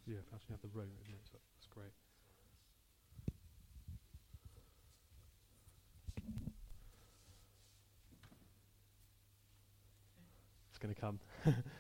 Yeah, if actually have the room, isn't it? So that's great. It's going to come.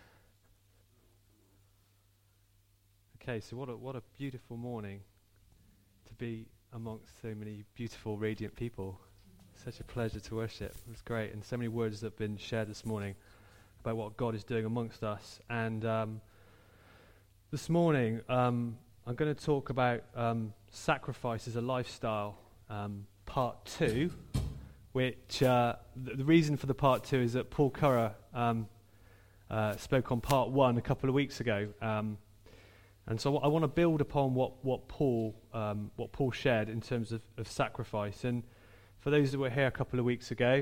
Okay, so what a beautiful morning to be amongst so many beautiful, radiant people. Such a pleasure to worship. It was great, and so many words that have been shared this morning about what God is doing amongst us. And this morning, I'm going to talk about sacrifice as a lifestyle, part 2, which the reason for the part 2 is that Paul Currer spoke on part 1 a couple of weeks ago. And so I want to build upon what Paul shared in terms of sacrifice. And for those that were here a couple of weeks ago,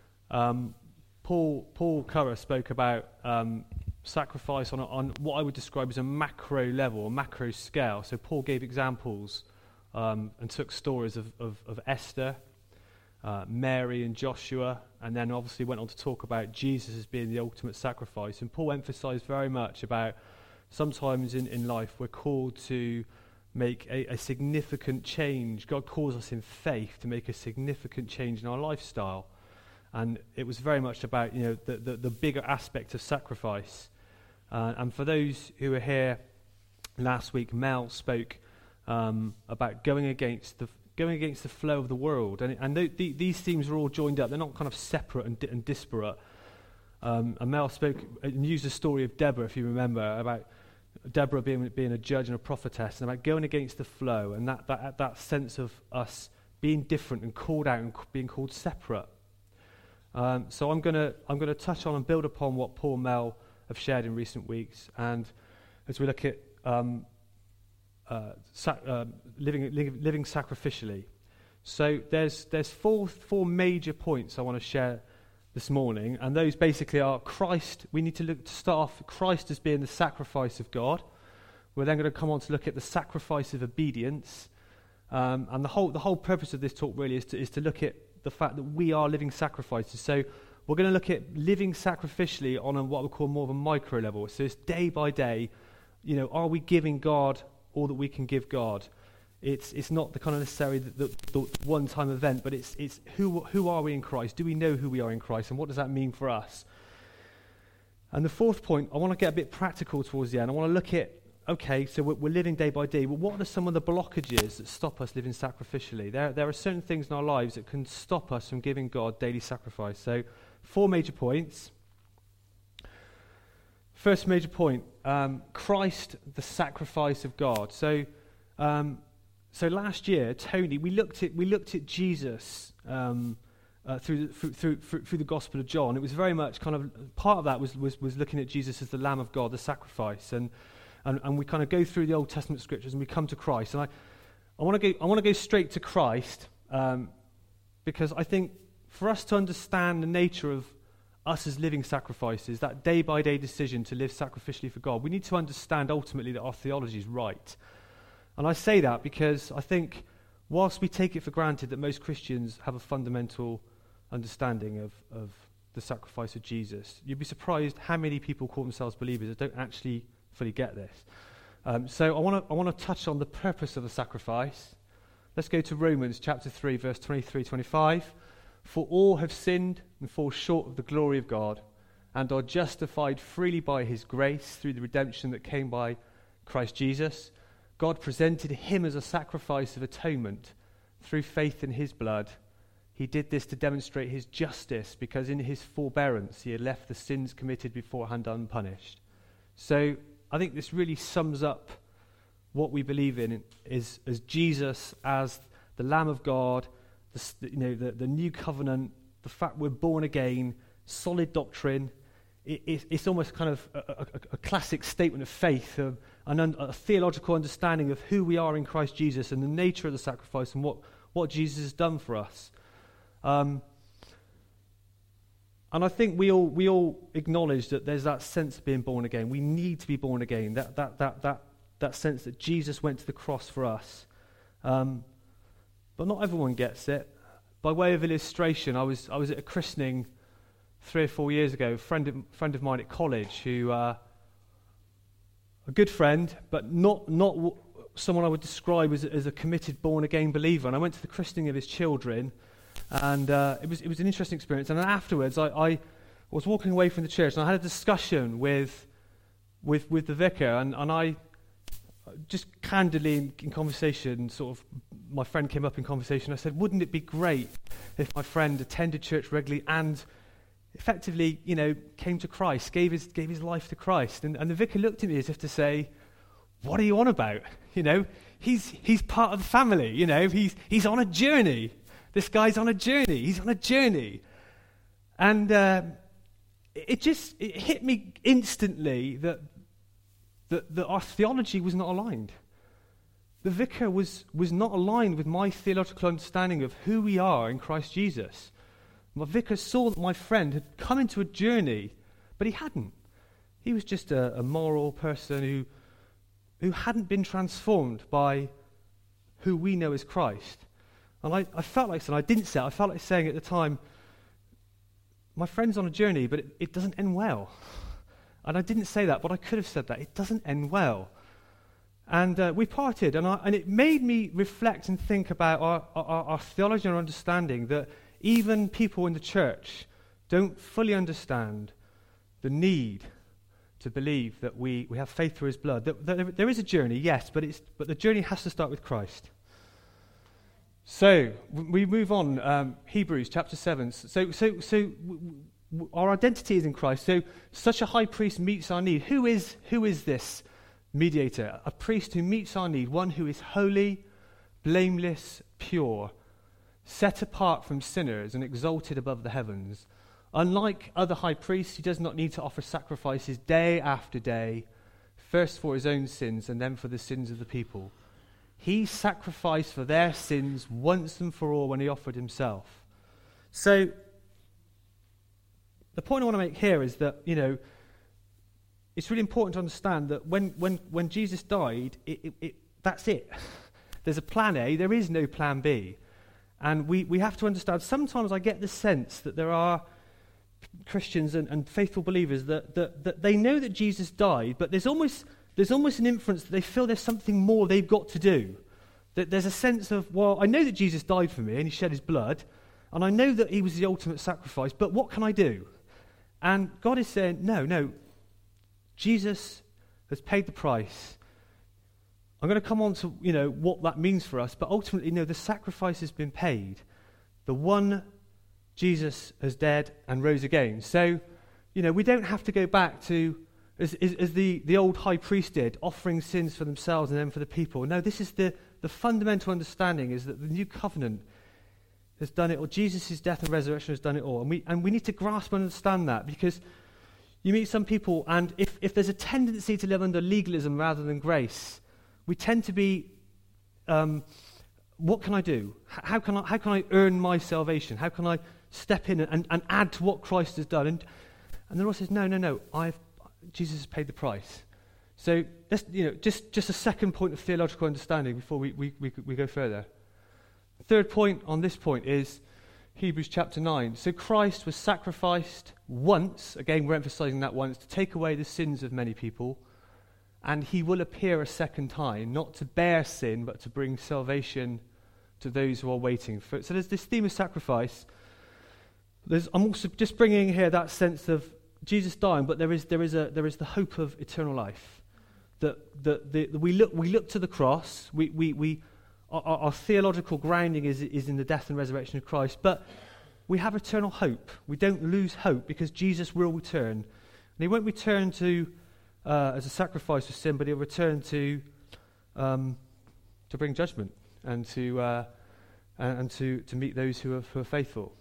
Paul Currer spoke about sacrifice on what I would describe as a macro level, a macro scale. So Paul gave examples and took stories of Esther, Mary and Joshua, and then obviously went on to talk about Jesus as being the ultimate sacrifice. And Paul emphasized very much about sometimes in life we're called to make a significant change. God calls us in faith to make a significant change in our lifestyle. And it was very much about, the bigger aspect of sacrifice. And for those who were here last week, Mel spoke about going against the flow of the world. And these themes are all joined up. They're not kind of separate and disparate. And Mel spoke and used the story of Deborah, if you remember, about Deborah being a judge and a prophetess, and about going against the flow, and that sense of us being different and called out and being called separate. So I'm going to touch on and build upon what Paul and Mel have shared in recent weeks, and as we look at living sacrificially. So there's four major points I want to share this morning, and those basically are Christ. We need to start off Christ as being the sacrifice of God. We're then going to come on to look at the sacrifice of obedience, and the whole purpose of this talk really is to look at the fact that we are living sacrifices. So we're going to look at living sacrificially on what we call more of a micro level. So it's day by day. Are we giving God all that we can give God? It's not the kind of necessarily the one-time event, but it's who are we in Christ? Do we know who we are in Christ, and what does that mean for us? And the fourth point, I want to get a bit practical towards the end. I want to look at, okay, so we're living day by day, but what are some of the blockages that stop us living sacrificially? There are certain things in our lives that can stop us from giving God daily sacrifice. So 4 major points. First major point, Christ, the sacrifice of God. So last year, Tony, we looked at Jesus through the Gospel of John. It was very much kind of part of that was looking at Jesus as the Lamb of God, the sacrifice, and we kind of go through the Old Testament scriptures and we come to Christ. And I want to go straight to Christ because I think for us to understand the nature of us as living sacrifices, that day by day decision to live sacrificially for God, we need to understand ultimately that our theology is right. And I say that because I think whilst we take it for granted that most Christians have a fundamental understanding of the sacrifice of Jesus, you'd be surprised how many people call themselves believers that don't actually fully get this. So I want to touch on the purpose of the sacrifice. Let's go to Romans chapter 3, verse 23-25. For all have sinned and fall short of the glory of God, and are justified freely by his grace through the redemption that came by Christ Jesus. God presented him as a sacrifice of atonement through faith in his blood. He did this to demonstrate his justice, because in his forbearance he had left the sins committed beforehand unpunished. So I think this really sums up what we believe in as Jesus as the Lamb of God, the new covenant, the fact we're born again, solid doctrine. It's almost kind of a classic statement of faith, a theological understanding of who we are in Christ Jesus and the nature of the sacrifice and what Jesus has done for us. And I think we all acknowledge that there's that sense of being born again. We need to be born again. That sense that Jesus went to the cross for us. But not everyone gets it. By way of illustration, I was at a christening 3 or 4 years ago. A friend of mine at college who, a a good friend, but not someone I would describe as a committed, born-again believer. And I went to the christening of his children, and it was an interesting experience. And then afterwards, I was walking away from the church, and I had a discussion with the vicar, and I just candidly in conversation, sort of, my friend came up in conversation. I said, wouldn't it be great if my friend attended church regularly and effectively, came to Christ, gave his life to Christ? And the vicar looked at me as if to say, what are you on about? He's part of the family. He's on a journey. This guy's on a journey. He's on a journey. And it hit me instantly that our theology was not aligned. The vicar was not aligned with my theological understanding of who we are in Christ Jesus. My vicar saw that my friend had come into a journey, but he hadn't. He was just a moral person who hadn't been transformed by who we know as Christ. And I felt like saying, I didn't say it, I felt like saying at the time, my friend's on a journey, but it doesn't end well. And I didn't say that, but I could have said that. It doesn't end well. And we parted, and it made me reflect and think about our theology and our understanding that even people in the church don't fully understand the need to believe that we have faith through his blood. That there is a journey, yes, but the journey has to start with Christ. So we move on. Hebrews chapter 7. So our identity is in Christ. So such a high priest meets our need. Who is this mediator? A priest who meets our need, one who is holy, blameless, pure, set apart from sinners and exalted above the heavens. Unlike other high priests, he does not need to offer sacrifices day after day, first for his own sins and then for the sins of the people. He sacrificed for their sins once and for all when he offered himself. So the point I want to make here is that, it's really important to understand that when Jesus died, that's it. There's a plan A, there is no plan B. And we have to understand, sometimes I get the sense that there are Christians and faithful believers that they know that Jesus died, but there's almost an inference that they feel there's something more they've got to do. That there's a sense of, well, I know that Jesus died for me and he shed his blood, and I know that he was the ultimate sacrifice, but what can I do? And God is saying, no, Jesus has paid the price. I'm going to come on to, what that means for us, but ultimately, the sacrifice has been paid. The one Jesus has died and rose again. So, we don't have to go back to, as the old high priest did, offering sins for themselves and then for the people. No, this is the fundamental understanding is that the new covenant has done it all. Jesus' death and resurrection has done it all. And we need to grasp and understand that, because you meet some people, and if there's a tendency to live under legalism rather than grace, we tend to be, what can I do? How can I earn my salvation? How can I step in and add to what Christ has done? And the Lord says, no, Jesus has paid the price. So that's, just a second point of theological understanding before we go further. Third point on this point is Hebrews chapter 9. So Christ was sacrificed once, again we're emphasizing that once, to take away the sins of many people, and he will appear a second time, not to bear sin, but to bring salvation to those who are waiting for it. So there's this theme of sacrifice. I'm also just bringing here that sense of Jesus dying, but there is the hope of eternal life. That we look to the cross. Our theological grounding is in the death and resurrection of Christ, but we have eternal hope. We don't lose hope because Jesus will return, and he won't return to as a sacrifice for sin, but he'll return to bring judgment and to meet those who are faithful.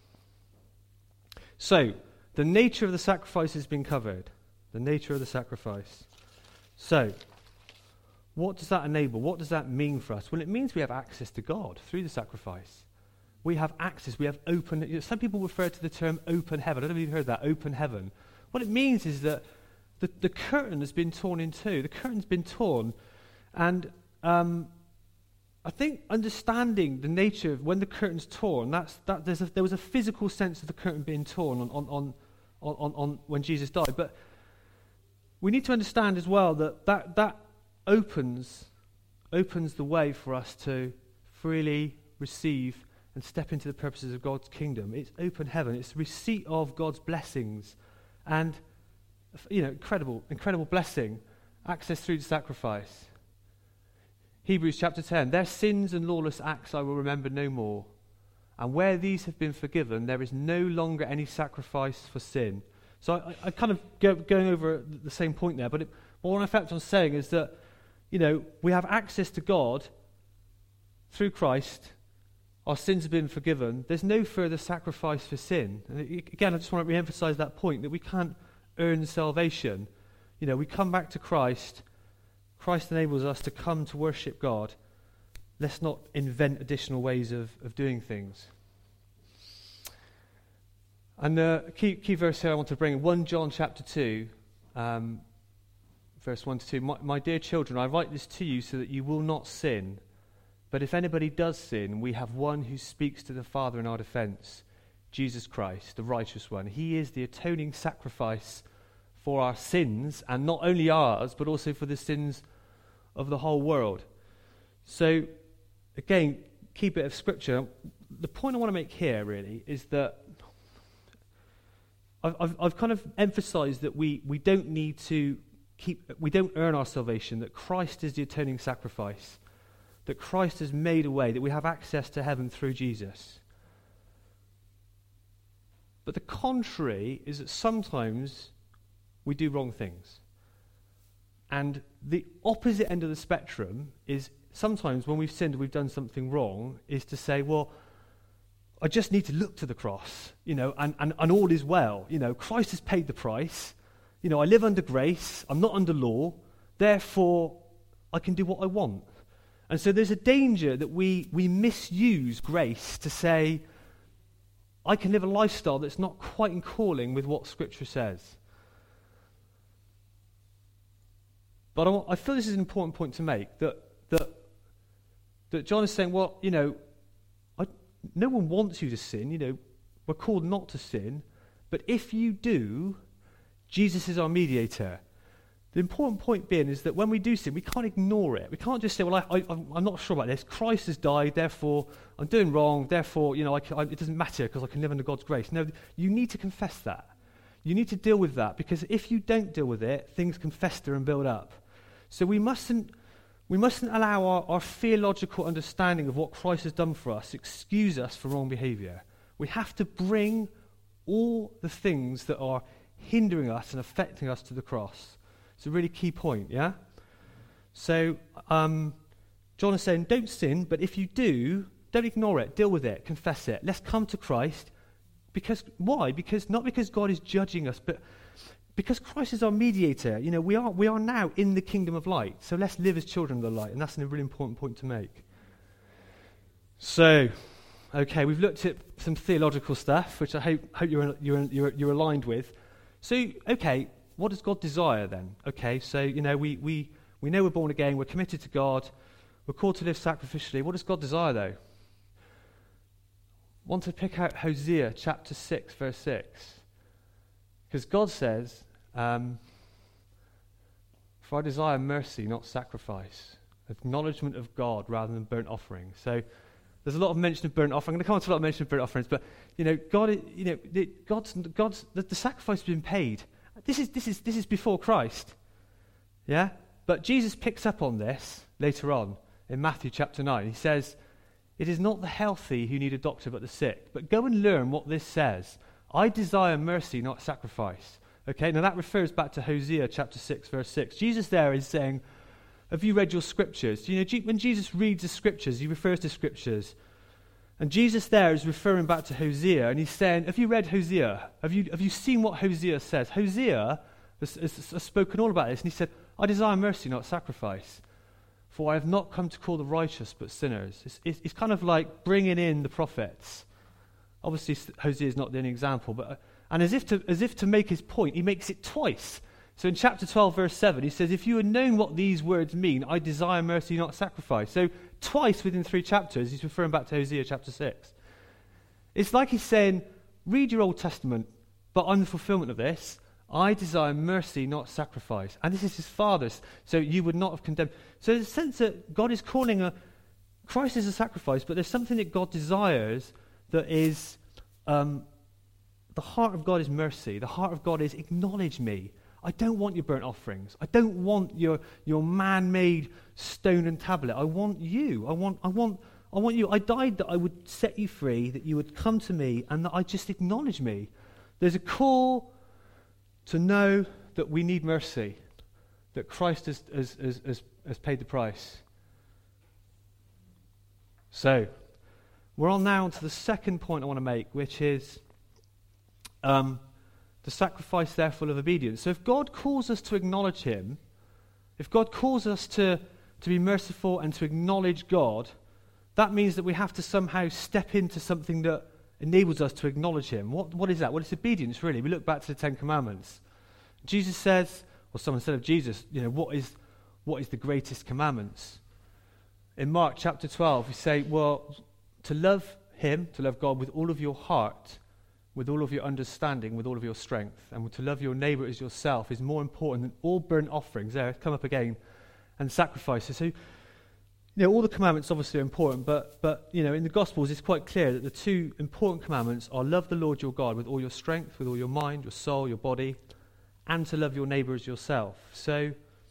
So the nature of the sacrifice has been covered. The nature of the sacrifice. So, what does that enable? What does that mean for us? Well, it means we have access to God through the sacrifice. We have access. We have open. Some people refer to the term open heaven. I don't know if you've heard that, open heaven. What it means is that the curtain has been torn in two. The curtain's been torn, and I think understanding the nature of when the curtain's torn, there was a physical sense of the curtain being torn on when Jesus died, but we need to understand as well that opens the way for us to freely receive and step into the purposes of God's kingdom. It's open heaven. It's the receipt of God's blessings, and incredible blessing, access through the sacrifice. Hebrews chapter 10, their sins and lawless acts I will remember no more. And where these have been forgiven, there is no longer any sacrifice for sin. So I kind of going over the same point there, but what in fact I'm saying is that, we have access to God through Christ. Our sins have been forgiven. There's no further sacrifice for sin. And again, I just want to re-emphasize that point, that we can't earn salvation. We come back to Christ. Christ enables us to come to worship God. Let's not invent additional ways of doing things. And the key verse here I want to bring, 1 John chapter 2, verse 1 to 2. My dear children, I write this to you so that you will not sin. But if anybody does sin, we have one who speaks to the Father in our defense, Jesus Christ, the righteous one. He is the atoning sacrifice for our sins, and not only ours, but also for the sins of the whole world. So, again, key bit of scripture. The point I want to make here, really, is that I've kind of emphasized that we don't need to we don't earn our salvation, that Christ is the atoning sacrifice, that Christ has made a way, that we have access to heaven through Jesus. But the contrary is that sometimes we do wrong things. And the opposite end of the spectrum is sometimes when we've sinned, we've done something wrong, is to say, well, I just need to look to the cross, and all is well. Christ has paid the price. I live under grace. I'm not under law. Therefore, I can do what I want. And so there's a danger that we misuse grace to say, I can live a lifestyle that's not quite in calling with what Scripture says. But I feel this is an important point to make, that John is saying, well, no one wants you to sin. We're called not to sin. But if you do, Jesus is our mediator. The important point being is that when we do sin, we can't ignore it. We can't just say, well, I'm not sure about this. Christ has died, therefore I'm doing wrong, therefore, it doesn't matter because I can live under God's grace. No, you need to confess that. You need to deal with that, because if you don't deal with it, things can fester and build up. So we mustn't allow our theological understanding of what Christ has done for us excuse us for wrong behavior. We have to bring all the things that are hindering us and affecting us to the cross. It's a really key point, yeah? So, John is saying, don't sin, but if you do, don't ignore it, deal with it, confess it. Let's come to Christ. Why? Not because God is judging us, but because Christ is our mediator. We are now in the kingdom of light, so let's live as children of the light, and that's a really important point to make. So, okay, we've looked at some theological stuff, which I hope you're aligned with. So, okay, what does God desire then? Okay, so we know we're born again, we're committed to God, we're called to live sacrificially. What does God desire though? I want to pick out Hosea chapter 6, verse 6. Because God says, for I desire mercy, not sacrifice, acknowledgement of God rather than burnt offering. So there's a lot of mention of burnt offering. I'm going to come on to a lot of mention of burnt offerings, but God, the sacrifice has been paid. This is before Christ, yeah. But Jesus picks up on this later on in Matthew chapter 9. He says, "It is not the healthy who need a doctor, but the sick. But go and learn what this says. I desire mercy, not sacrifice." Okay, now that refers back to Hosea chapter 6, verse 6. Jesus there is saying, have you read your scriptures? When Jesus reads the scriptures, he refers to scriptures. And Jesus there is referring back to Hosea, and he's saying, have you read Hosea? Have you seen what Hosea says? Hosea has spoken all about this, and he said, I desire mercy, not sacrifice. For I have not come to call the righteous, but sinners. It's kind of like bringing in the prophets. Obviously, Hosea is not the only example, but and as if to make his point, he makes it twice. So in chapter 12, verse 7, he says, if you had known what these words mean, I desire mercy, not sacrifice. So twice within 3 chapters, he's referring back to Hosea chapter 6. It's like he's saying, read your Old Testament, but I'm the fulfillment of this. I desire mercy, not sacrifice. And this is his Father's, so you would not have condemned. So there's a sense that God is calling Christ is a sacrifice, but there's something that God desires that is, the heart of God is mercy. The heart of God is acknowledge me. I don't want your burnt offerings. I don't want your man-made stone and tablet. I want you. I want you. I died that I would set you free, that you would come to me, and that I just acknowledge me. There's a call to know that we need mercy, that Christ has paid the price. So, we're on now to the second point I want to make, which is the sacrifice, therefore, of obedience. So if God calls us to acknowledge him, if God calls us to be merciful and to acknowledge God, that means that we have to somehow step into something that enables us to acknowledge him. What is that? Well, it's obedience, really. We look back to the Ten Commandments. Jesus says, or someone said of Jesus, what is the greatest commandments? In Mark chapter 12, we say, well, to love him, to love God with all of your heart, with all of your understanding, with all of your strength, and to love your neighbor as yourself is more important than all burnt offerings, there, come up again, and sacrifices. So, all the commandments obviously are important, but in the Gospels it's quite clear that the two important commandments are love the Lord your God with all your strength, with all your mind, your soul, your body, and to love your neighbor as yourself. So,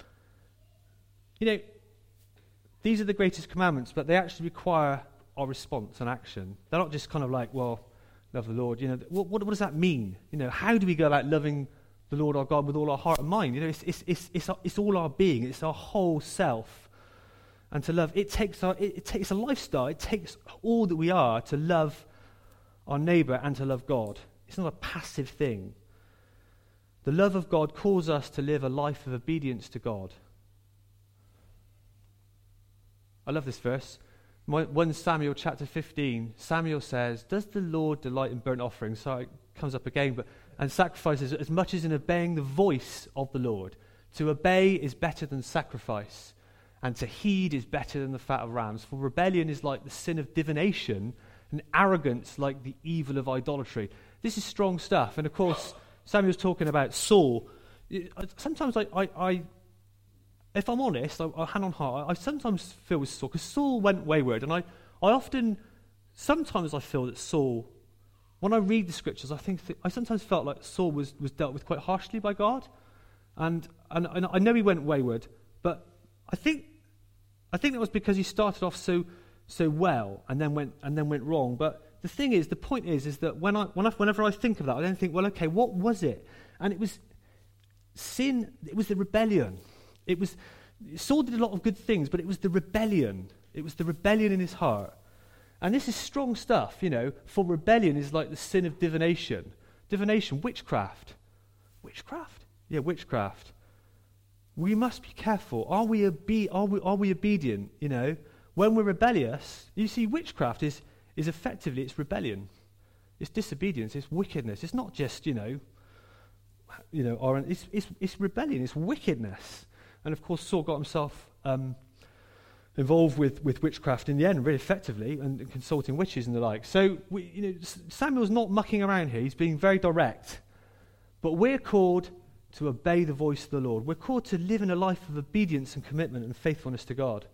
these are the greatest commandments, but they actually require our response and action. They're not just kind of like, well, love the Lord. What does that mean? How do we go about loving the Lord our God with all our heart and mind? It's all our being. It's our whole self. And to love, it takes a lifestyle. It takes all that we are to love our neighbor and to love God. It's not a passive thing. The love of God calls us to live a life of obedience to God. I love this verse. 1 Samuel chapter 15, Samuel says, does the Lord delight in burnt offerings? So it comes up again, and sacrifices as much as in obeying the voice of the Lord. To obey is better than sacrifice, and to heed is better than the fat of rams. For rebellion is like the sin of divination, and arrogance like the evil of idolatry. This is strong stuff. And of course, Samuel's talking about Saul. Sometimes if I'm honest, hand on heart, I sometimes feel with Saul, because Saul went wayward, and sometimes I feel that Saul, when I read the scriptures, I sometimes felt like Saul was dealt with quite harshly by God, and I know he went wayward, but I think that was because he started off so well and then went wrong. But the point is that whenever I think of that, I then think, well, okay, what was it? And it was sin. It was the rebellion. Saul did a lot of good things, but it was the rebellion. It was the rebellion in his heart. And this is strong stuff, for rebellion is like the sin of divination. Divination, witchcraft. Witchcraft? Yeah, witchcraft. We must be careful. Are we obedient, When we're rebellious, you see, witchcraft is effectively, it's rebellion. It's disobedience, it's wickedness. It's not just, it's rebellion, it's wickedness. And of course, Saul got himself involved with witchcraft in the end, really effectively, and consulting witches and the like. So, Samuel's not mucking around here. He's being very direct. But we're called to obey the voice of the Lord. We're called to live in a life of obedience and commitment and faithfulness to God.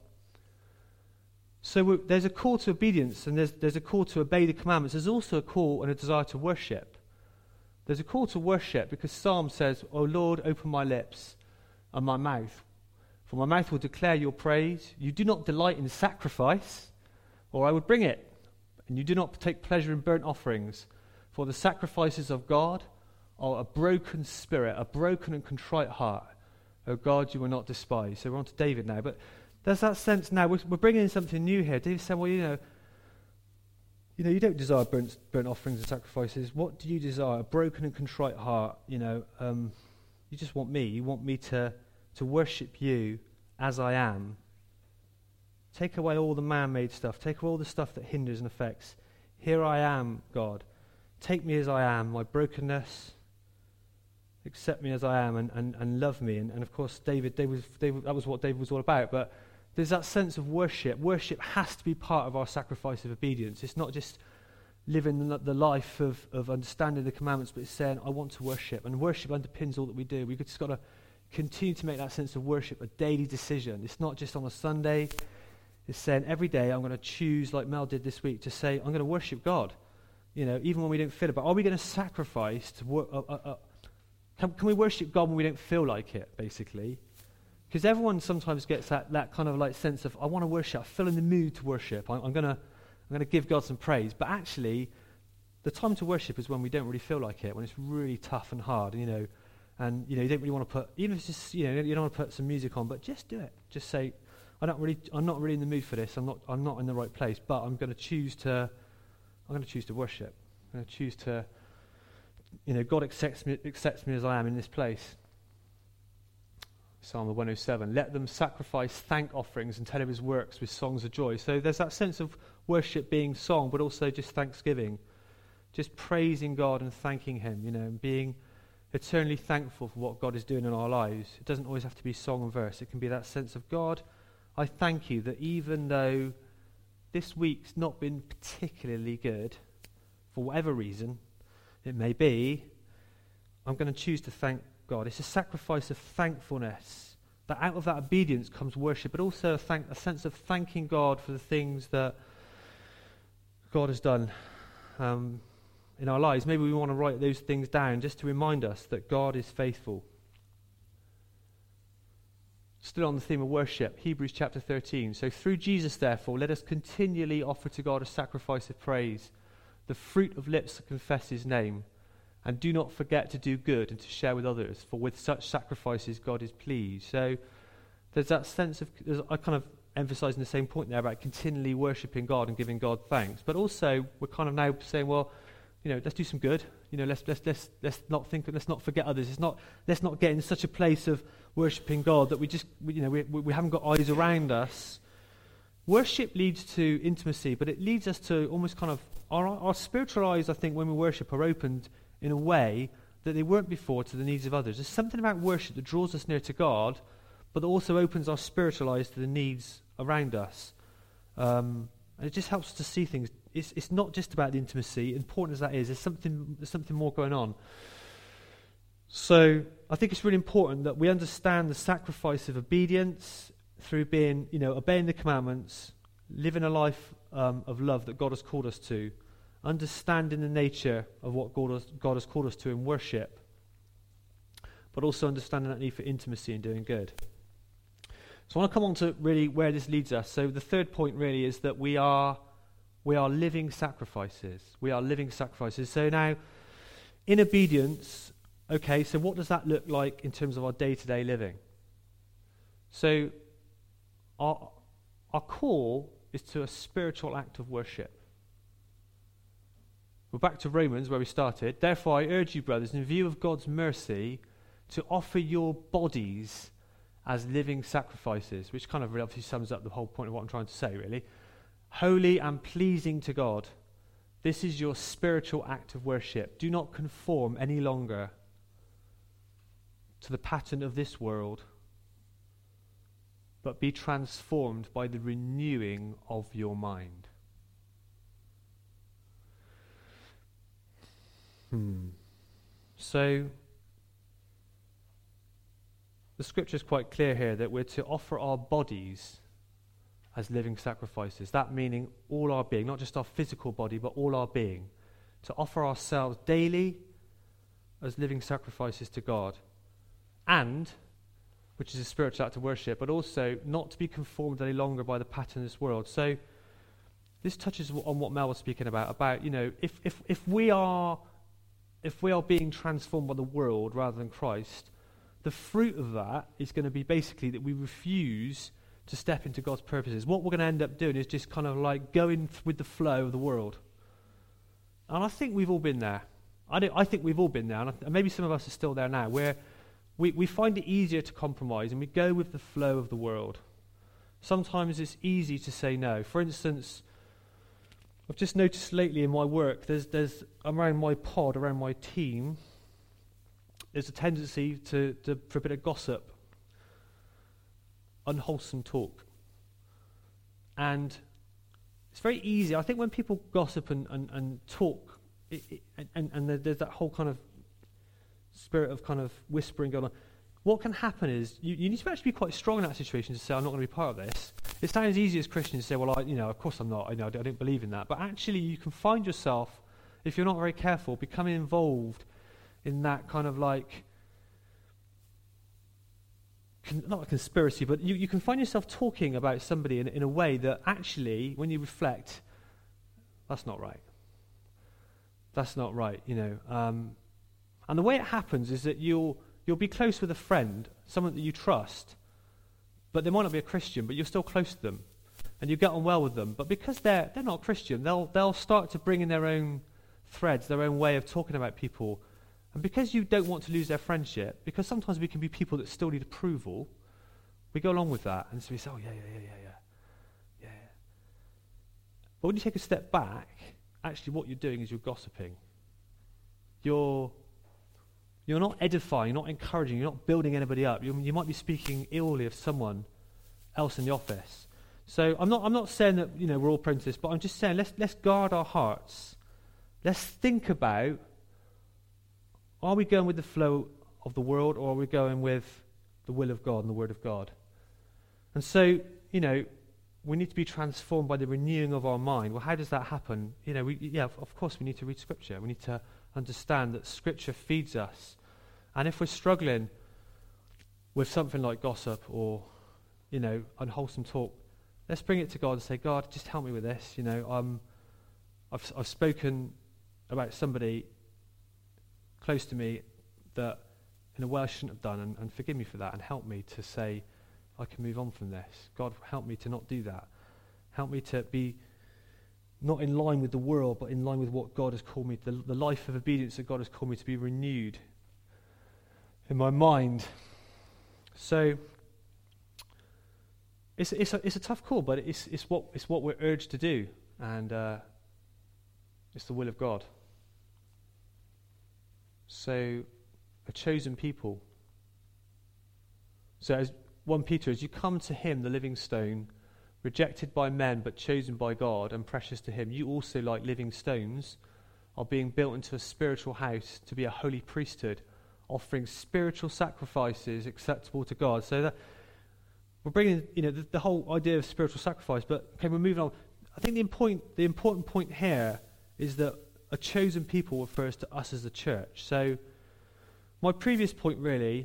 So there's a call to obedience, and there's a call to obey the commandments. There's also a call and a desire to worship. There's a call to worship because Psalm says, "O Lord, open my lips and my mouth, for my mouth will declare your praise. You do not delight in sacrifice, or I would bring it. And you do not take pleasure in burnt offerings, for the sacrifices of God are a broken spirit, a broken and contrite heart. O God, you will not despise." So we're on to David now. But there's that sense now, we're bringing in something new here. David said, well, you don't desire burnt offerings and sacrifices. What do you desire? A broken and contrite heart. You just want me. You want me to worship you as I am. Take away all the man-made stuff. Take away all the stuff that hinders and affects. Here I am, God. Take me as I am, my brokenness. Accept me as I am and love me. And of course, David, that was what David was all about. But there's that sense of worship. Worship has to be part of our sacrifice of obedience. It's not just living the life of understanding the commandments, but it's saying, I want to worship. And worship underpins all that we do. We've just got to continue to make that sense of worship a daily decision. It's not just on a Sunday. It's saying every day I'm going to choose, like Mel did this week, to say, I'm going to worship God. Even when we don't feel it. But are we going to sacrifice to can we worship God when we don't feel like it, basically? Because everyone sometimes gets that kind of like sense of, I want to worship. I feel in the mood to worship. I'm going to give God some praise. But actually, the time to worship is when we don't really feel like it, when it's really tough and hard, and you don't really want to put, even if it's just, you don't want to put some music on, but just do it. Just say, I'm not really in the mood for this. I'm not in the right place, but I'm going to choose to worship. I'm going to choose to, God accepts me as I am in this place. Psalm 107, let them sacrifice thank offerings and tell of his works with songs of joy. So there's that sense of worship being song, but also just thanksgiving. Just praising God and thanking him, and being eternally thankful for what God is doing in our lives. It doesn't always have to be song and verse. It can be that sense of, God, I thank you that even though this week's not been particularly good, for whatever reason it may be, I'm going to choose to thank God. It's a sacrifice of thankfulness. That out of that obedience comes worship, but also a sense of thanking God for the things that God has done in our lives. Maybe we want to write those things down just to remind us that God is faithful. Still on the theme of worship, Hebrews chapter 13. So through Jesus, therefore, let us continually offer to God a sacrifice of praise, the fruit of lips that confess his name. And do not forget to do good and to share with others, for with such sacrifices God is pleased. So there's that sense of, I kind of emphasising the same point there about continually worshipping God and giving God thanks. But also we're kind of now saying, well, let's do some good. Let's not forget others. Let's not get in such a place of worshipping God that we haven't got eyes around us. Worship leads to intimacy, but it leads us to almost kind of our spiritual eyes, I think, when we worship are opened in a way that they weren't before to the needs of others. There's something about worship that draws us near to God, but that also opens our spiritual eyes to the needs around us. And it just helps us to see things. It's not just about the intimacy, important as that is. There's something more going on. So I think it's really important that we understand the sacrifice of obedience through being, obeying the commandments, living a life of love that God has called us to, understanding the nature of what God has called us to in worship, but also understanding that need for intimacy and doing good. So I want to come on to really where this leads us. So the third point really is that we are living sacrifices. We are living sacrifices. So now, in obedience, okay, so what does that look like in terms of our day-to-day living? So our call is to a spiritual act of worship. We're back to Romans where we started. Therefore, I urge you, brothers, in view of God's mercy, to offer your bodies as living sacrifices, which kind of obviously sums up the whole point of what I'm trying to say, really. Holy and pleasing to God. This is your spiritual act of worship. Do not conform any longer to the pattern of this world, but be transformed by the renewing of your mind. So, the scripture is quite clear here that we're to offer our bodies as living sacrifices. That meaning all our being, not just our physical body, but all our being. To offer ourselves daily as living sacrifices to God. And, which is a spiritual act of worship, but also not to be conformed any longer by the pattern of this world. So, this touches on what Mel was speaking about, if we are being transformed by the world rather than Christ, the fruit of that is going to be basically that we refuse to step into God's purposes. What we're going to end up doing is just kind of like going with the flow of the world. And I think we've all been there. I think we've all been there, and maybe some of us are still there now, where we find it easier to compromise and we go with the flow of the world. Sometimes it's easy to say no. For instance, I've just noticed lately in my work, there's around my pod, around my team, there's a tendency for a bit of gossip, unwholesome talk. And it's very easy. I think when people gossip and talk, and there's that whole kind of spirit of kind of whispering going on, what can happen is you need to actually be quite strong in that situation to say, I'm not going to be part of this. It sounds easy as Christians to say, well, of course I'm not. I don't believe in that. But actually, you can find yourself, if you're not very careful, becoming involved in that kind of like, not a conspiracy, but you can find yourself talking about somebody in a way that actually, when you reflect, that's not right. That's not right, And the way it happens is that you'll be close with a friend, someone that you trust, but they might not be a Christian, but you're still close to them, and you get on well with them. But because they're not Christian, they'll start to bring in their own threads, their own way of talking about people. And because you don't want to lose their friendship, because sometimes we can be people that still need approval, we go along with that. And so we say, oh, yeah. But when you take a step back, actually what you're doing is you're gossiping. You're not edifying, you're not encouraging, you're not building anybody up. You might be speaking illy of someone else in the office. So I'm not saying that we're all prone to this, but I'm just saying let's guard our hearts. Let's think about, are we going with the flow of the world, or are we going with the will of God and the Word of God? And so, we need to be transformed by the renewing of our mind. Well, how does that happen? Of course we need to read Scripture. We need to understand that Scripture feeds us. And if we're struggling with something like gossip or, unwholesome talk, let's bring it to God and say, God, just help me with this. I've spoken about somebody close to me that in a way I shouldn't have done, and forgive me for that, and help me to say I can move on from this. God, help me to not do that. Help me to be not in line with the world, but in line with what God has called me, the life of obedience that God has called me to be renewed in my mind. So it's a tough call, but it's what we're urged to do, and it's the will of God. So, a chosen people. So, as 1 Peter, as you come to him, the living stone, rejected by men but chosen by God and precious to him, you also, like living stones, are being built into a spiritual house to be a holy priesthood, offering spiritual sacrifices acceptable to God. So that we're bringing, the whole idea of spiritual sacrifice. But okay, we're moving on. I think the important point here is that a chosen people refers to us as the church. So my previous point really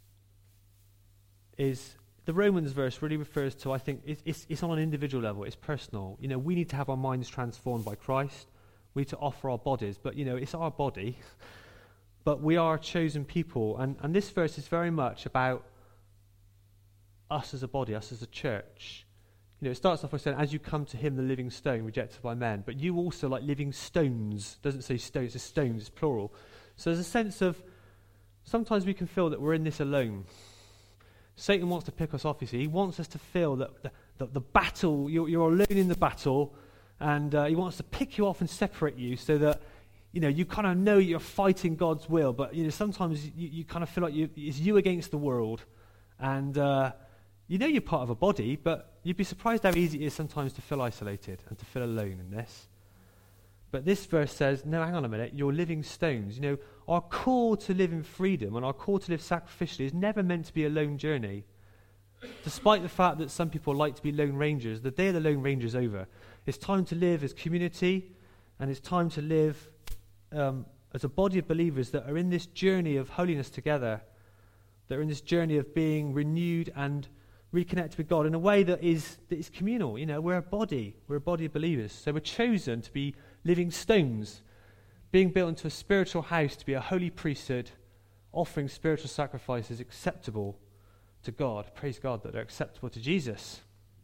is the Romans verse really refers to, I think, it's on an individual level, it's personal. We need to have our minds transformed by Christ. We need to offer our bodies, but it's our body. But we are a chosen people, and this verse is very much about us as a body, us as a church. It starts off by saying, as you come to him, the living stone, rejected by men, but you also, like living stones. It doesn't say stones, it's stones, it's plural. So there's a sense of, sometimes we can feel that we're in this alone. Satan wants to pick us off, you see. He wants us to feel that the battle, you're alone in the battle, and he wants to pick you off and separate you so that, you kind of know you're fighting God's will, but, sometimes you kind of feel like it's you against the world, and you're part of a body, but you'd be surprised how easy it is sometimes to feel isolated and to feel alone in this. But this verse says, no, hang on a minute, you're living stones. Our call to live in freedom and our call to live sacrificially is never meant to be a lone journey. Despite the fact that some people like to be lone rangers, the day of the lone ranger is over. It's time to live as community, and it's time to live as a body of believers that are in this journey of holiness together, that are in this journey of being renewed and reconnected with God in a way that is communal. We're a body of believers. So we're chosen to be living stones, being built into a spiritual house to be a holy priesthood, offering spiritual sacrifices acceptable to God. Praise God that they're acceptable to Jesus.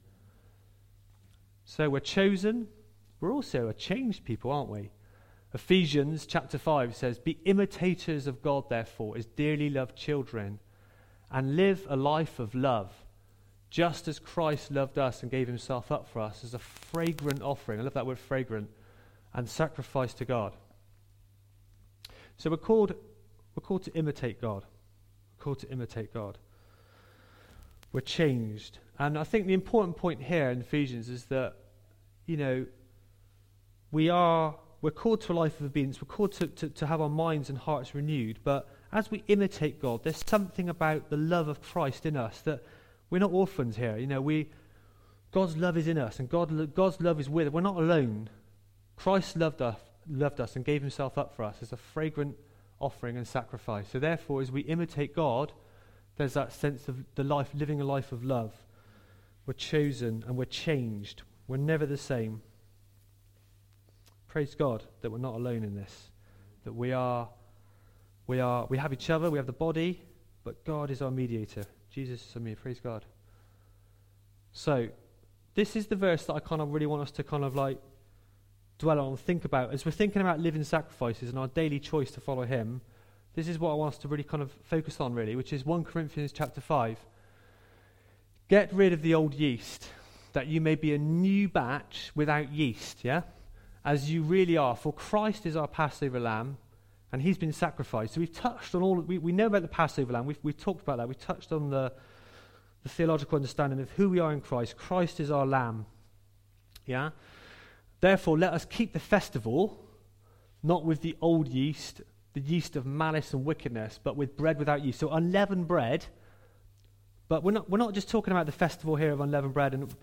So we're chosen. We're also a changed people, aren't we? Ephesians chapter 5 says, be imitators of God, therefore, as dearly loved children, and live a life of love, just as Christ loved us and gave himself up for us as a fragrant offering. I love that word, fragrant, and sacrifice to God. So we're called to imitate God. We're called to imitate God. We're changed. And I think the important point here in Ephesians is that we're called to a life of obedience. We're called to have our minds and hearts renewed. But as we imitate God, there's something about the love of Christ in us that we're not orphans here. God's love is in us, and God's love is with us. We're not alone. Christ loved us and gave himself up for us as a fragrant offering and sacrifice. So therefore, as we imitate God, there's that sense of living a life of love. We're chosen and we're changed. We're never the same. Praise God that we're not alone in this. That we have each other, we have the body, but God is our mediator. Jesus is our mediator. Praise God. So, this is the verse that I kind of really want us to kind of like dwell on and think about. As we're thinking about living sacrifices and our daily choice to follow him, this is what I want us to really kind of focus on, really, which is 1 Corinthians chapter 5. Get rid of the old yeast, that you may be a new batch without yeast, yeah? As you really are. For Christ is our Passover lamb, and he's been sacrificed. So we've touched on we know about the Passover lamb. We've talked about that. We've touched on the theological understanding of who we are in Christ. Christ is our lamb. Yeah? Therefore, let us keep the festival, not with the old yeast, the yeast of malice and wickedness, but with bread without yeast. So unleavened bread. But we're not just talking about the festival here of unleavened bread. And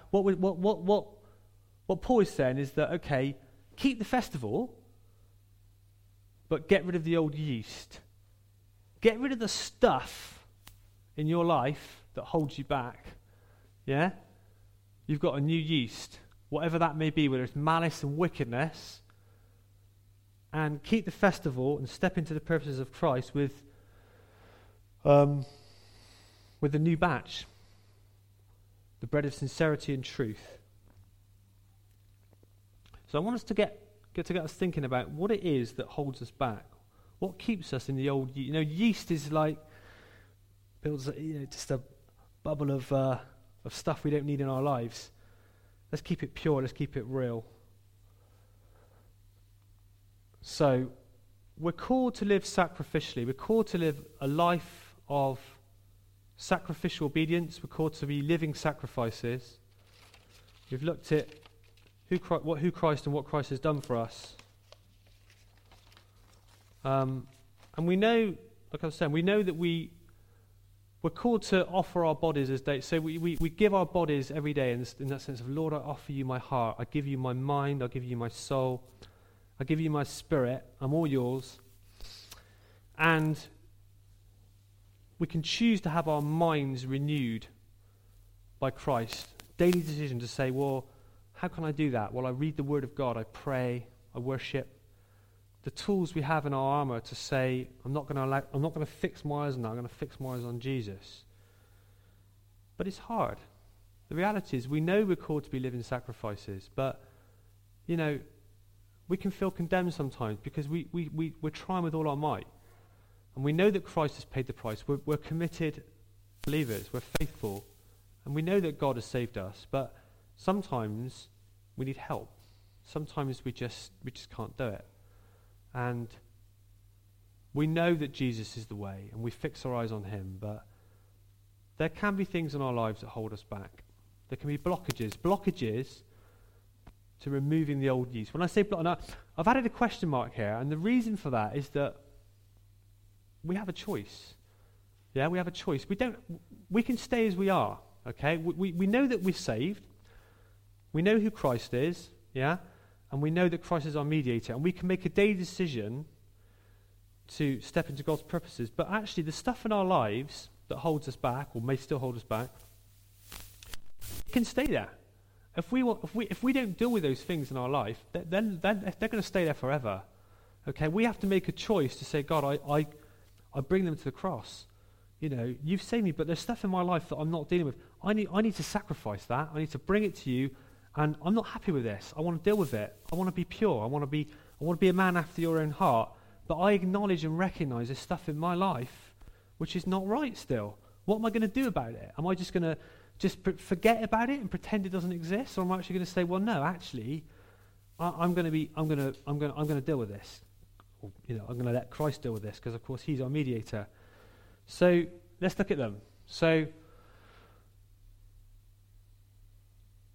what Paul is saying is that, okay, keep the festival, but get rid of the old yeast. Get rid of the stuff in your life that holds you back. Yeah? You've got a new yeast, whatever that may be, whether it's malice and wickedness, and keep the festival and step into the purposes of Christ with a new batch, the bread of sincerity and truth. So I want us to get us thinking about what it is that holds us back. What keeps us in the old yeast? Yeast is like builds just a bubble of stuff we don't need in our lives. Let's keep it pure. Let's keep it real. So we're called to live sacrificially. We're called to live a life of sacrificial obedience. We're called to be living sacrifices. We've looked at who Christ and what Christ has done for us. And we know, like I was saying, we know that we're called to offer our bodies as daily. So we give our bodies every day in that sense of, Lord, I offer you my heart. I give you my mind. I give you my soul. I give you my spirit. I'm all yours. And we can choose to have our minds renewed by Christ. Daily decision to say, well, how can I do that? Well, I read the Word of God. I pray. I worship. The tools we have in our armor to say, I'm not going to fix my eyes on that. I'm going to fix my eyes on Jesus. But it's hard. The reality is, we know we're called to be living sacrifices, but we can feel condemned sometimes because we're trying with all our might. And we know that Christ has paid the price. We're committed believers. We're faithful. And we know that God has saved us. But sometimes we need help. Sometimes we just can't do it. And we know that Jesus is the way, and we fix our eyes on him. But there can be things in our lives that hold us back. There can be blockages to removing the old yeast. When I say I've added a question mark here, and the reason for that is that we have a choice. Yeah, we have a choice. We can stay as we are, okay? We know that we're saved. We know who Christ is, yeah? And we know that Christ is our mediator. And we can make a daily decision to step into God's purposes. But actually, the stuff in our lives that holds us back, or may still hold us back, can stay there. If we don't deal with those things in our life, then they're going to stay there forever. Okay, we have to make a choice to say, God, I bring them to the cross. You've saved me, but there's stuff in my life that I'm not dealing with. I need to sacrifice that. I need to bring it to you, and I'm not happy with this. I want to deal with it. I want to be pure. I want to be a man after your own heart. But I acknowledge and recognize there's stuff in my life which is not right still. What am I going to do about it? Am I just going to forget about it and pretend it doesn't exist, or am I actually going to say, well, no, actually, I'm going to deal with this. Or, I'm going to let Christ deal with this, because of course he's our mediator. So let's look at them. So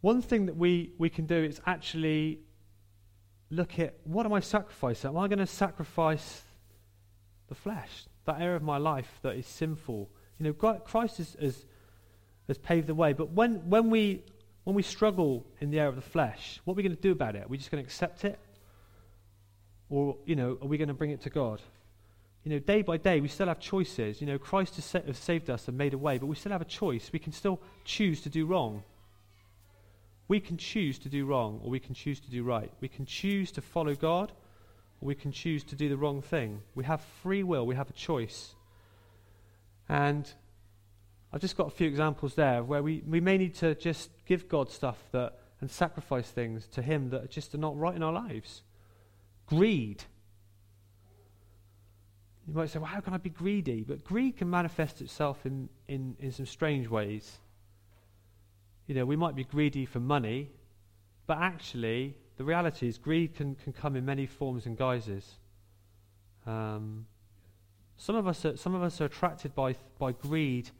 one thing that we can do is actually look at, what am I sacrificing? Am I going to sacrifice the flesh, that area of my life that is sinful? Christ has paved the way, but when we struggle in the area of the flesh, what are we going to do about it? Are we just going to accept it? Or, are we going to bring it to God? Day by day, we still have choices. Christ has saved us and made a way, but we still have a choice. We can still choose to do wrong. We can choose to do wrong, or we can choose to do right. We can choose to follow God, or we can choose to do the wrong thing. We have free will. We have a choice. And I've just got a few examples there where we may need to just give God stuff and sacrifice things to Him that just are not right in our lives. Greed. You might say, well, how can I be greedy? But greed can manifest itself in some strange ways. We might be greedy for money, but actually, the reality is greed can come in many forms and guises. Some of us are attracted by greed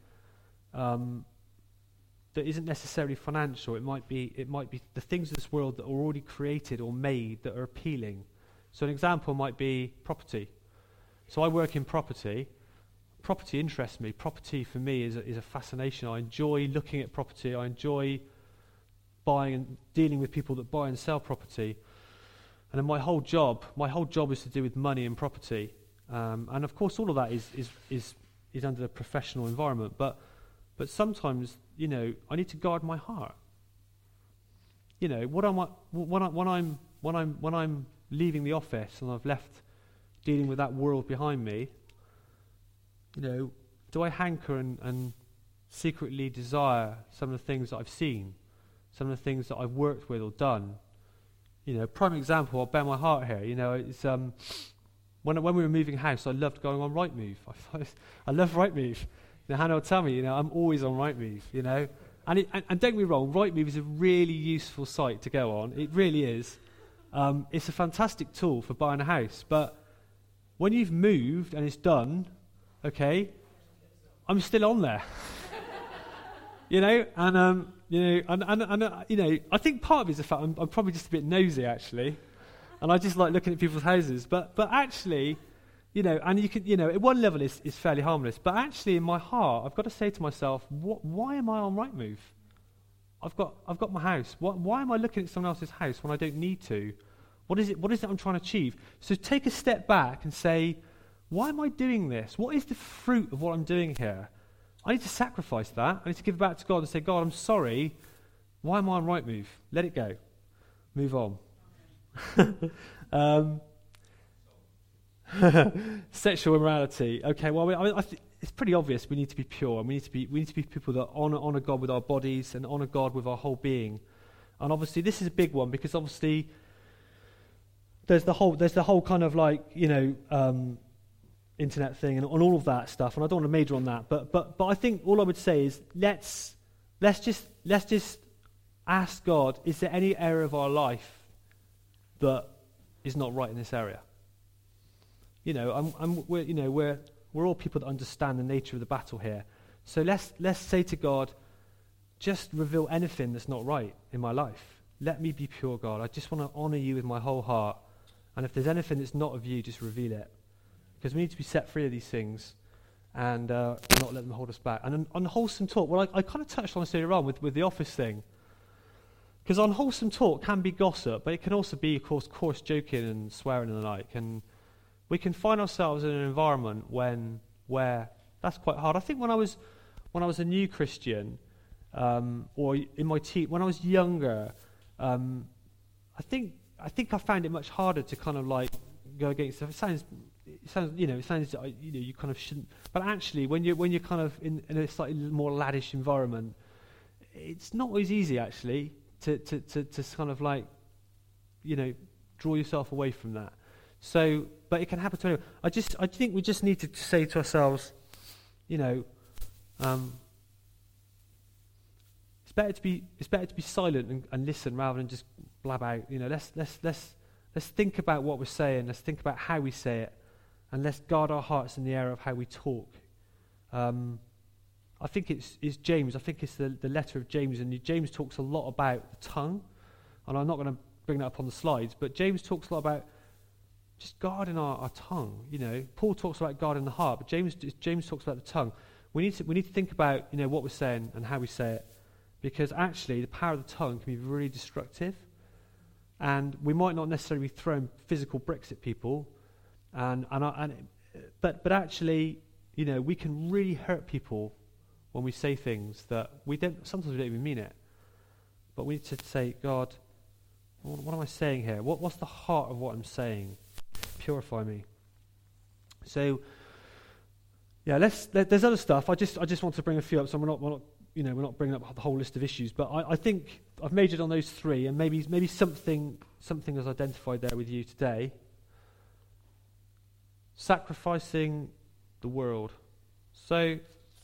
that isn't necessarily financial. It might be the things of this world that are already created or made that are appealing. So an example might be property. So I work in property. Property interests me. Property for me is a fascination. I enjoy looking at property. I enjoy buying and dealing with people that buy and sell property. And then my whole job is to do with money and property. And of course, all of that is under a professional environment. But sometimes, I need to guard my heart. When I'm leaving the office and I've left dealing with that world behind me, do I hanker and secretly desire some of the things that I've seen, some of the things that I've worked with or done? Prime example, I'll bare my heart here. It's when we were moving house, I loved going on Rightmove. I love Rightmove. Hannah will tell me, I'm always on Rightmove. And don't get me wrong, Rightmove is a really useful site to go on. It really is. It's a fantastic tool for buying a house, but when you've moved and it's done, okay, I'm still on there. I think part of it is the fact I'm probably just a bit nosy, actually, and I just like looking at people's houses. But actually, and you can, at one level it's fairly harmless, but actually in my heart, I've got to say to myself, why am I on Rightmove? I've got my house. Why am I looking at someone else's house when I don't need to? What is it I'm trying to achieve? So take a step back and say, why am I doing this? What is the fruit of what I'm doing here? I need to sacrifice that. I need to give it back to God and say, God, I'm sorry. Why am I on Rightmove? Let it go. Move on. Sexual immorality. Okay, well, it's pretty obvious we need to be pure, and we need to be people that honor God with our bodies and honor God with our whole being. And obviously, this is a big one because obviously there's the whole kind of like internet thing and all of that stuff. And I don't want to major on that, but I think all I would say is let's just ask God: is there any area of our life that is not right in this area? We're all people that understand the nature of the battle here. So let's say to God, just reveal anything that's not right in my life. Let me be pure, God. I just want to honor you with my whole heart. And if there's anything that's not of you, just reveal it. Because we need to be set free of these things and not let them hold us back. And unwholesome talk, well, I kind of touched on this earlier on with the office thing. Because unwholesome talk can be gossip, but it can also be, of course, coarse joking and swearing and the like. And we can find ourselves in an environment where that's quite hard. I think when I was a new Christian, or in my when I was younger, I think I found it much harder to kind of like go against stuff. It sounds you kind of shouldn't. But actually, when you're kind of in a slightly more laddish environment, it's not always easy actually to kind of like draw yourself away from that. So, but it can happen to anyone. I think we just need to say to ourselves, it's better to be silent and listen rather than just blab out. Let's think about what we're saying. Let's think about how we say it, and let's guard our hearts in the area of how we talk. I I think it's James. I think it's the letter of James, and James talks a lot about the tongue. And I'm not going to bring that up on the slides, but James talks a lot about just guarding our tongue. Paul talks about guarding the heart, but James talks about the tongue. We need to think about what we're saying and how we say it, because actually the power of the tongue can be really destructive, and we might not necessarily be throwing physical bricks at people, but actually we can really hurt people when we say things that sometimes we don't even mean it, but we need to say, God, what am I saying here? What's the heart of what I'm saying? Purify me. So, yeah, there's other stuff. I just want to bring a few up. So we're not bringing up the whole list of issues. But I think I've majored on those three, and maybe something is identified there with you today. Sacrificing the world. So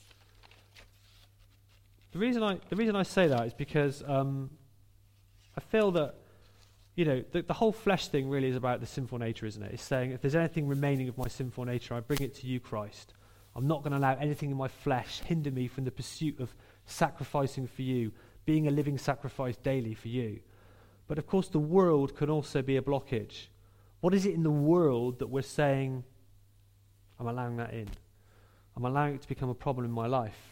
the reason I say that is because I feel that the whole flesh thing really is about the sinful nature, isn't it? It's saying, if there's anything remaining of my sinful nature, I bring it to you, Christ. I'm not going to allow anything in my flesh hinder me from the pursuit of sacrificing for you, being a living sacrifice daily for you. But of course, the world can also be a blockage. What is it in the world that we're saying, I'm allowing that in? I'm allowing it to become a problem in my life.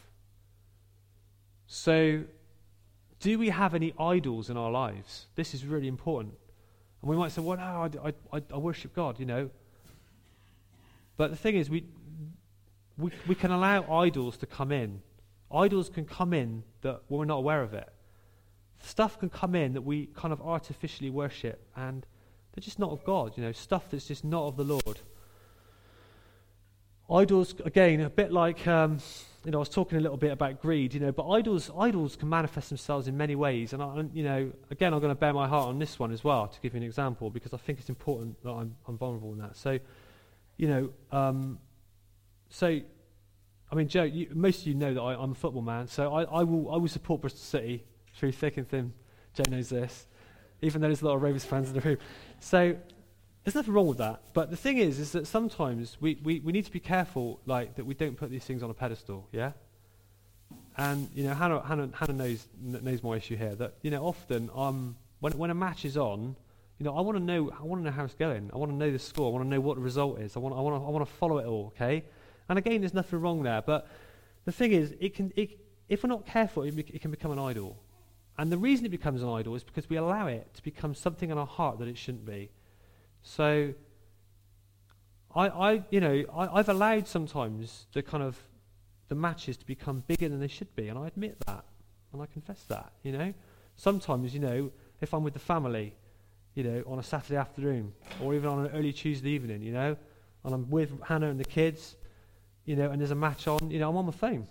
So, do we have any idols in our lives? This is really important. And we might say, well, no, I worship God, But the thing is, we can allow idols to come in. Idols can come in that we're not aware of it. Stuff can come in that we kind of artificially worship, and they're just not of God, stuff that's just not of the Lord. Idols, again, a bit like, I was talking a little bit about greed, but idols can manifest themselves in many ways. And, again, I'm going to bear my heart on this one as well, to give you an example, because I think it's important that I'm vulnerable in that. So, Joe, most of you know that I'm a football man, so I will support Bristol City through thick and thin. Joe knows this, even though there's a lot of Rovers fans in the room. So, there's nothing wrong with that, but the thing is that sometimes we need to be careful, that we don't put these things on a pedestal, yeah. And Hannah knows my issue here. That often when a match is on, I want to know how it's going. I want to know the score. I want to know what the result is. I want to follow it all, okay. And again, there's nothing wrong there, but the thing is, if we're not careful, it can become an idol. And the reason it becomes an idol is because we allow it to become something in our heart that it shouldn't be. So, I've allowed sometimes the matches to become bigger than they should be, and I admit that, and I confess that. Sometimes if I'm with the family, on a Saturday afternoon, or even on an early Tuesday evening, and I'm with Hannah and the kids, and there's a match on, I'm on my phone.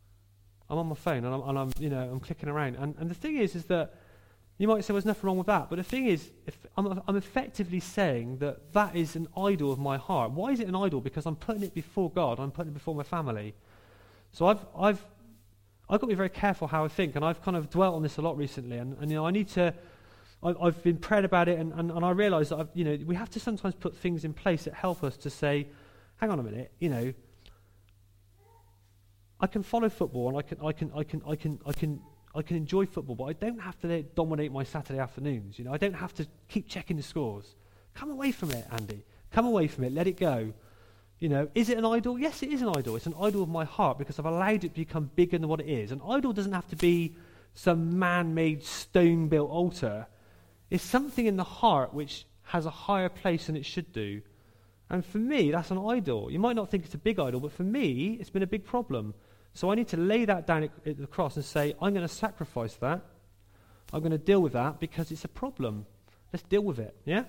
and I'm clicking around, and the thing is that. You might say, well, there's nothing wrong with that. But the thing is, if I'm effectively saying that is an idol of my heart. Why is it an idol? Because I'm putting it before God. I'm putting it before my family. So I've got to be very careful how I think. And I've kind of dwelt on this a lot recently. And I need to, I've been praying about it. And I realise that, we have to sometimes put things in place that help us to say, hang on a minute, I can follow football and I can enjoy football, but I don't have to let it dominate my Saturday afternoons. I don't have to keep checking the scores. Come away from it, Andy. Come away from it. Let it go. Is it an idol? Yes, it is an idol. It's an idol of my heart because I've allowed it to become bigger than what it is. An idol doesn't have to be some man-made stone-built altar. It's something in the heart which has a higher place than it should do. And for me, that's an idol. You might not think it's a big idol, but for me, it's been a big problem. So I need to lay that down at the cross and say, I'm going to sacrifice that. I'm going to deal with that because it's a problem. Let's deal with it, yeah?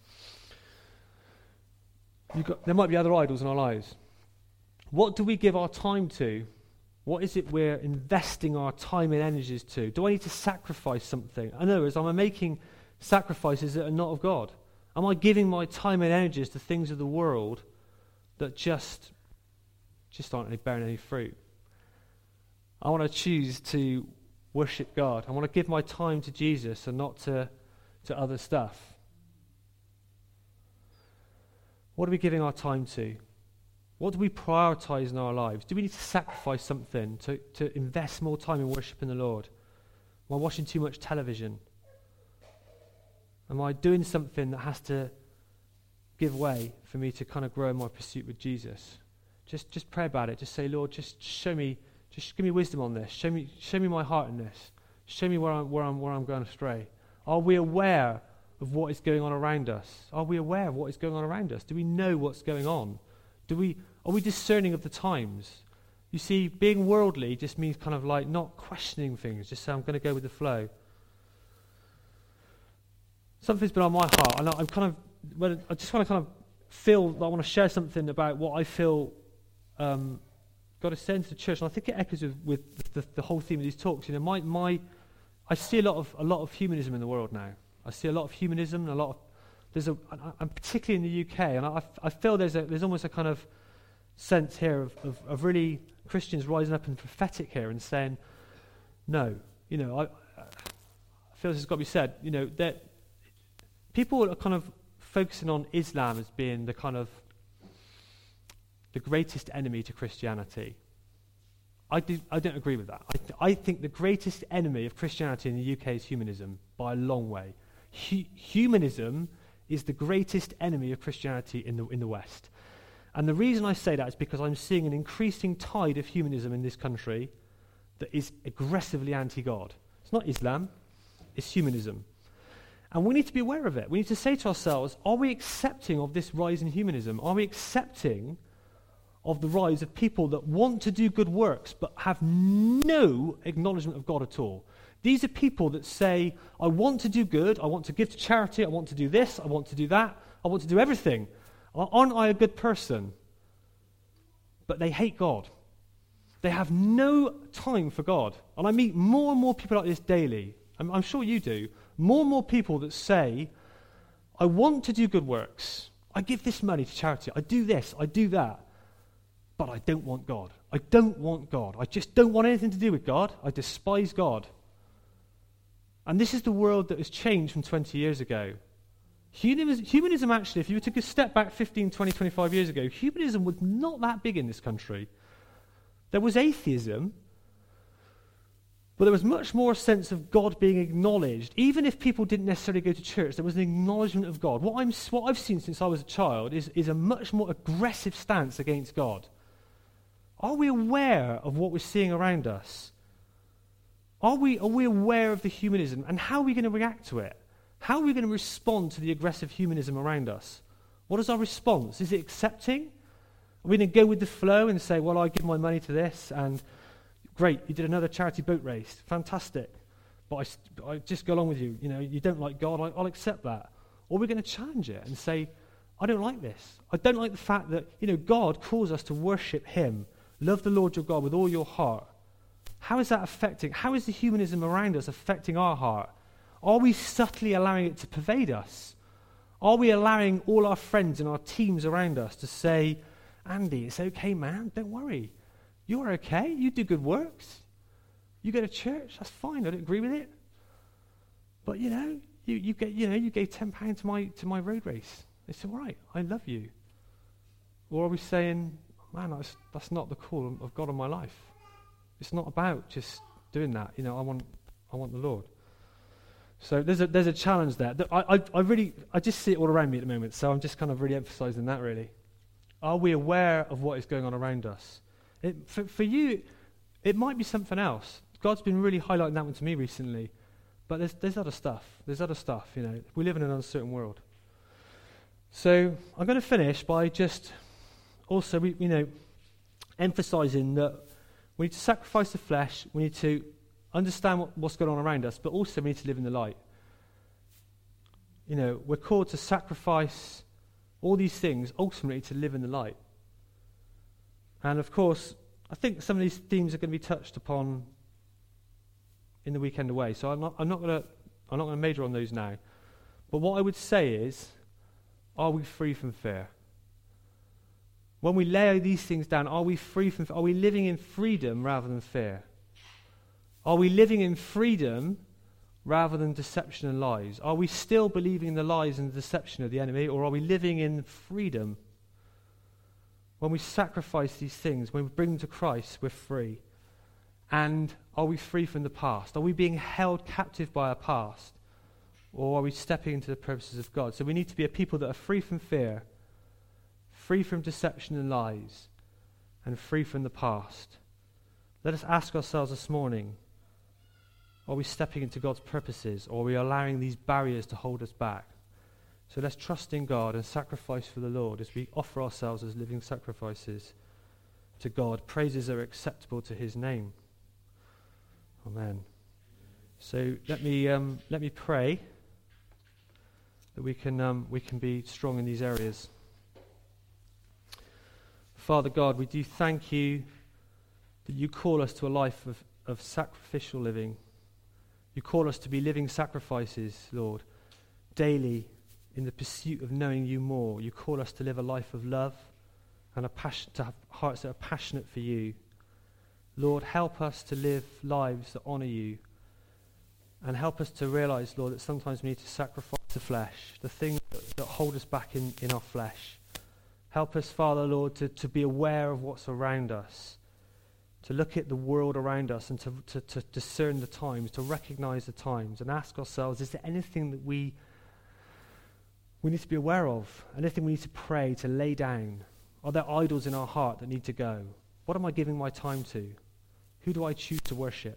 There might be other idols in our lives. What do we give our time to? What is it we're investing our time and energies to? Do I need to sacrifice something? In other words, am I making sacrifices that are not of God? Am I giving my time and energies to things of the world that just aren't really bearing any fruit? I want to choose to worship God. I want to give my time to Jesus and not to other stuff. What are we giving our time to? What do we prioritize in our lives? Do we need to sacrifice something to invest more time in worshiping the Lord? Am I watching too much television? Am I doing something that has to give way for me to kind of grow in my pursuit with Jesus? Just pray about it. Just say, Lord, just show me, just give me wisdom on this. Show me my heart in this. Show me where I'm going astray. Are we aware of what is going on around us? Are we aware of what is going on around us? Do we know what's going on? Are we discerning of the times? You see, being worldly just means kind of like not questioning things. Just say, I'm going to go with the flow. Something's been on my heart, and I'm kind of, well, I just want to kind of feel that I want to share something about what I feel God is saying to the church, and I think it echoes with the whole theme of these talks. You know, I see a lot of humanism in the world now. I see a lot of humanism, and and particularly in the UK, and I feel there's almost a kind of sense here of really Christians rising up and prophetic here and saying, no, you know, I feel this has got to be said. You know, that people are kind of focusing on Islam as being the kind of the greatest enemy to Christianity. I don't agree with that. I think the greatest enemy of Christianity in the UK is humanism by a long way. Humanism is the greatest enemy of Christianity in the West. And the reason I say that is because I'm seeing an increasing tide of humanism in this country that is aggressively anti-God. It's not Islam, it's humanism. And we need to be aware of it. We need to say to ourselves, are we accepting of this rise in humanism? Are we accepting of the rise of people that want to do good works but have no acknowledgement of God at all? These are people that say, I want to do good, I want to give to charity, I want to do this, I want to do that, I want to do everything. Aren't I a good person? But they hate God. They have no time for God. And I meet more and more people like this daily. I'm sure you do. More and more people that say, I want to do good works. I give this money to charity. I do this, I do that. But I don't want God. I don't want God. I just don't want anything to do with God. I despise God. And this is the world that has changed from 20 years ago. Humanism actually, if you were to step back 15, 20, 25 years ago, humanism was not that big in this country. There was atheism, but there was much more a sense of God being acknowledged. Even if people didn't necessarily go to church, there was an acknowledgement of God. What I've seen since I was a child is a much more aggressive stance against God. Are we aware of what we're seeing around us? Are we aware of the humanism, and how are we going to react to it? How are we going to respond to the aggressive humanism around us? What is our response? Is it accepting? Are we going to go with the flow and say, well, I give my money to this, and great, you did another charity boat race, fantastic, but I just go along with you. You know, you don't like God, I'll accept that. Or we're going to challenge it and say, I don't like this. I don't like the fact that, you know, God calls us to worship him. Love the Lord your God with all your heart. How is that affecting? How is the humanism around us affecting our heart? Are we subtly allowing it to pervade us? Are we allowing all our friends and our teams around us to say, Andy, it's okay, man, don't worry. You're okay, you do good works. You go to church, that's fine, I don't agree with it. But you know, you gave £10 to my road race. It's all right, I love you. Or are we saying, man, that's not the call of God on my life. It's not about just doing that. You know, I want the Lord. So there's a challenge there. I just see it all around me at the moment. So I'm just kind of really emphasizing that. Really, are we aware of what is going on around us? For you, it might be something else. God's been really highlighting that one to me recently. But there's other stuff. There's other stuff. You know, we live in an uncertain world. So I'm going to finish by just also, emphasizing that we need to sacrifice the flesh. We need to understand what's going on around us, but also we need to live in the light. You know, we're called to sacrifice all these things, ultimately to live in the light. And of course, I think some of these themes are going to be touched upon in the weekend away. So I'm not going to major on those now. But what I would say is, are we free from fear? When we lay these things down, are we free from? Are we living in freedom rather than fear? Are we living in freedom rather than deception and lies? Are we still believing in the lies and the deception of the enemy, or are we living in freedom? When we sacrifice these things, when we bring them to Christ, we're free. And are we free from the past? Are we being held captive by our past? Or are we stepping into the purposes of God? So we need to be a people that are free from fear, free from deception and lies, and free from the past. Let us ask ourselves this morning, are we stepping into God's purposes, or are we allowing these barriers to hold us back? So let's trust in God and sacrifice for the Lord as we offer ourselves as living sacrifices to God. Praises are acceptable to his name. Amen. So let me pray that we can be strong in these areas. Father God, we do thank you that you call us to a life of sacrificial living. You call us to be living sacrifices, Lord, daily in the pursuit of knowing you more. You call us to live a life of love and to have hearts that are passionate for you. Lord, help us to live lives that honour you, and help us to realise, Lord, that sometimes we need to sacrifice the flesh, the things that hold us back in our flesh. Help us, Father, Lord, to be aware of what's around us, to look at the world around us and to discern the times, to recognise the times and ask ourselves, is there anything that we need to be aware of? Anything we need to pray, to lay down? Are there idols in our heart that need to go? What am I giving my time to? Who do I choose to worship?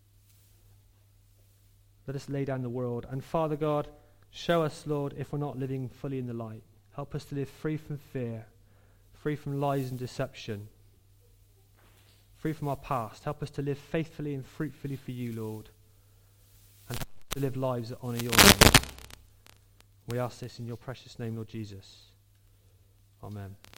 Let us lay down the world. And Father God, show us, Lord, if we're not living fully in the light. Help us to live free from fear, free from lies and deception, free from our past. Help us to live faithfully and fruitfully for you, Lord, and to live lives that honour your name. We ask this in your precious name, Lord Jesus. Amen.